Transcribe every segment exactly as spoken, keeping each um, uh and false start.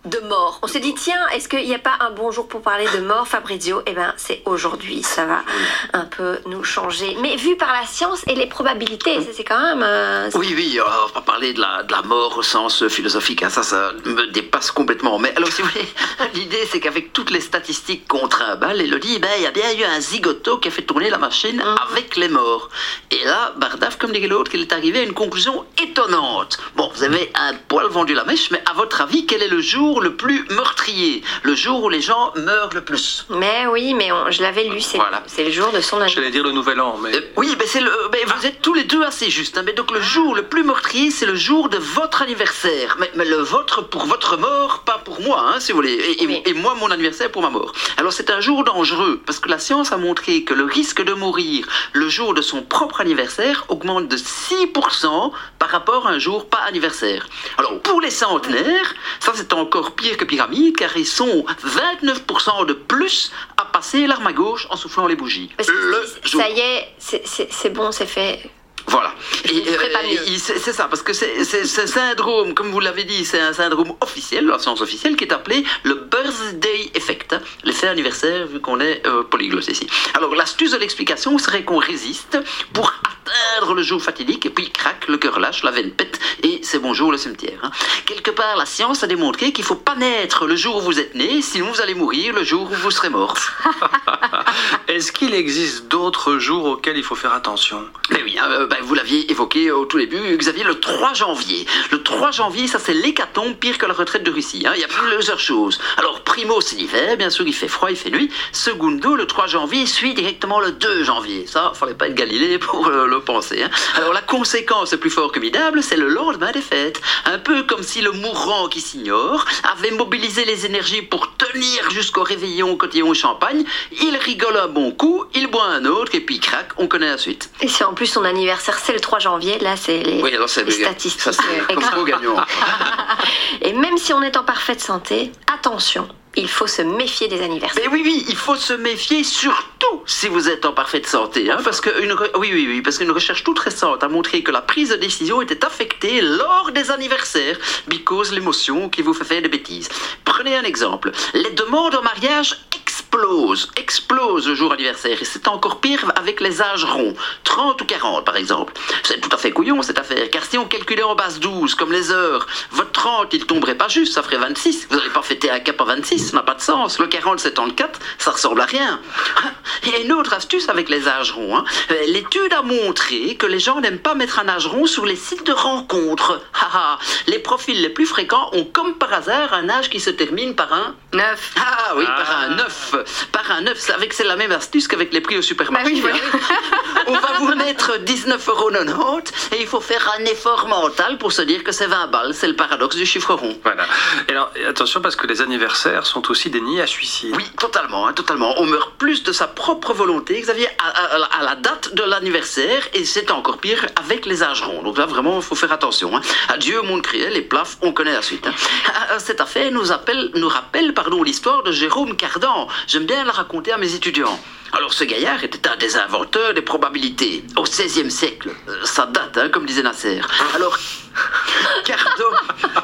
de mort. On s'est dit, tiens, est-ce qu'il n'y a pas un bon jour pour parler de mort, Fabrizio? Eh bien, c'est aujourd'hui, ça va un peu nous changer. Mais vu par la science et les probabilités, ça, c'est quand même... Euh, oui, oui, on va pas parler de la, de la mort au sens philosophique, hein, ça, ça me dépasse complètement. Mais alors, si vous voulez, l'idée, c'est qu'avec toutes les statistiques qu'on trimballe, Elodie, ben, il y a bien eu un zigoto qui a fait tourner la machine mmh. avec les morts. Et là, Bardaf, comme dirait l'autre, il est arrivé à une conclusion étonnante. Bon, vous avez un poil vendu la mèche, mais à votre avis, quel est le jour le plus meurtrier, le jour où les gens meurent le plus? Mais oui, mais on, je l'avais lu, c'est voilà. le jour de son anniversaire. J'allais dire le nouvel an, mais... Euh, oui, mais c'est le, mais vous êtes tous les deux assez justes. Hein, mais donc le jour le plus meurtrier, c'est le jour de votre anniversaire. Mais, mais le vôtre pour votre mort, pas pour moi, hein, si vous voulez. Et, oui. et, et moi, mon anniversaire pour ma mort. Alors c'est un jour dangereux, parce que la science a montré que le risque de mourir le jour de son propre anniversaire augmente de six pour cent par rapport à un jour pas anniversaire. Alors pour les centenaires, ça c'est encore pire que pyramide, car ils sont vingt-neuf pour cent de plus à passer l'arme à gauche en soufflant les bougies. Parce que ça y est, c'est bon, c'est fait. Voilà, et, euh, c'est ça, parce que c'est ce syndrome, comme vous l'avez dit, c'est un syndrome officiel, la science officielle, qui est appelé le birthday effect, l'effet anniversaire, vu qu'on est euh, polyglotte ici. Alors l'astuce de l'explication serait qu'on résiste pour atteindre le jour fatidique, et puis crac, le cœur lâche, la veine pète, et c'est bonjour le cimetière. Hein. Quelque part, la science a démontré qu'il ne faut pas naître le jour où vous êtes né, sinon vous allez mourir le jour où vous serez mort. Est-ce qu'il existe d'autres jours auxquels il faut faire attention? Mais oui, hein, ben, vous l'aviez évoqué au tout début, Xavier, le trois janvier. Le trois janvier, ça c'est l'hécatombe, pire que la retraite de Russie. Hein. Il y a plusieurs choses. Alors, primo, c'est l'hiver, bien sûr, il fait froid, il fait nuit. Secundo, le trois janvier suit directement le deux janvier. Ça, fallait pas être Galilée pour euh, le penser. Hein. Alors, la conséquence est plus fort que midable, c'est le lendemain des fêtes. Un peu comme si le mourant qui s'ignore avait mobilisé les énergies pour tenir jusqu'au réveillon cotillon et champagne. Il rigole un bon coup, il boit un autre, et puis crac, on connaît la suite. Et c'est en plus son anniversaire, c'est le trois janvier, là c'est les, oui, alors les statistiques. Ça, c'est comme gagnant. Et même si on est en parfaite santé, attention, il faut se méfier des anniversaires. Mais oui, oui, il faut se méfier surtout si vous êtes en parfaite santé. Hein, parce que une re... oui, oui, oui, parce qu'une recherche toute récente a montré que la prise de décision était affectée lors des anniversaires, because l'émotion qui vous fait faire des bêtises. Prenez un exemple. Les demandes en mariage explosent, explosent le jour anniversaire. Et c'est encore pire avec les âges ronds, trente ou quarante par exemple. C'est tout à fait couillon cette affaire, car si on calculait en base douze, comme les heures, votre trente, il tomberait pas juste, ça ferait vingt-six. Vous n'allez pas fêter un cap à vingt-six, ça n'a pas de sens. Le quarante, septante-quatre, ça ressemble à rien. Il y a une autre astuce avec les âges ronds. Hein. L'étude a montré que les gens n'aiment pas mettre un âge rond sur les sites de rencontres. Les profils les plus fréquents ont comme par hasard un âge qui se termine par un... neuf. Ah oui, ah. par un neuf. Par un neuf, avec c'est la même astuce qu'avec les prix au supermarché. Bah oui, hein. On va vous mettre dix-neuf euros quatre-vingt-dix et il faut faire un effort mental pour se dire que c'est vingt balles. C'est le paradoxe du chiffre rond. Voilà. Et alors, attention parce que les anniversaires sont aussi des nids à suicide. Oui, totalement, hein, totalement. On meurt plus de sa propre volonté, Xavier, à, à, à la date de l'anniversaire, et c'est encore pire avec les âges ronds. Donc là, vraiment, il faut faire attention. Hein. Adieu, monde cruel, et plaf, on connaît la suite. Hein. Cette affaire nous, appelle, nous rappelle pardon, l'histoire de Jérôme Cardan. J'aime bien la raconter à mes étudiants. Alors ce gaillard était un des inventeurs des probabilités, au seizième siècle. Euh, ça date, hein, comme disait Nasser. Alors, Cardan...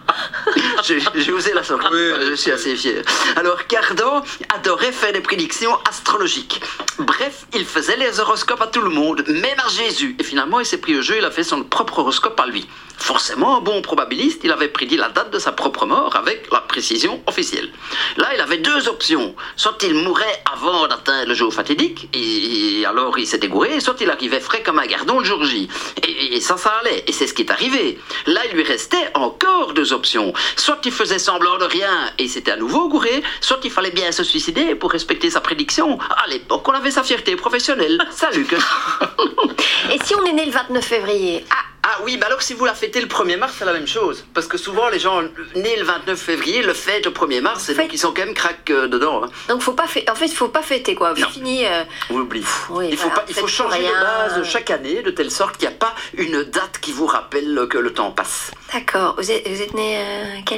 J'ai osé la sortir, oui, je suis assez fier. Alors, Cardan adorait faire des prédictions astrologiques. Bref, il faisait les horoscopes à tout le monde, même à Jésus. Et finalement, il s'est pris au jeu, il a fait son propre horoscope à lui. Forcément, un bon probabiliste, il avait prédit la date de sa propre mort avec la précision officielle. Là, il avait deux options. Soit il mourait avant d'atteindre le jour fatidique, et, et alors il s'était gouré, soit il arrivait frais comme un gardon le jour J. Et, et ça, ça allait. Et c'est ce qui est arrivé. Là, il lui restait encore deux options. Soit il faisait semblant de rien et c'était à nouveau gouré, soit il fallait bien se suicider pour respecter sa prédiction. À l'époque, on avait sa fierté professionnelle. Salut que... Et si on est né le vingt-neuf février? Ah. Ah oui, bah alors si vous la fêtez le premier mars, c'est la même chose. Parce que souvent, les gens nés le vingt-neuf février le fêtent au premier mars, et donc ils sont quand même crack euh, dedans. Hein. Donc faut pas fêter. En fait, il faut pas fêter quoi. Vous fini. Euh... On oublie. Oui, il faut, voilà, pas, il faut changer rien. de base chaque année, de telle sorte qu'il n'y a pas une date qui vous rappelle que le temps passe. D'accord. Vous êtes, vous êtes né euh, quelle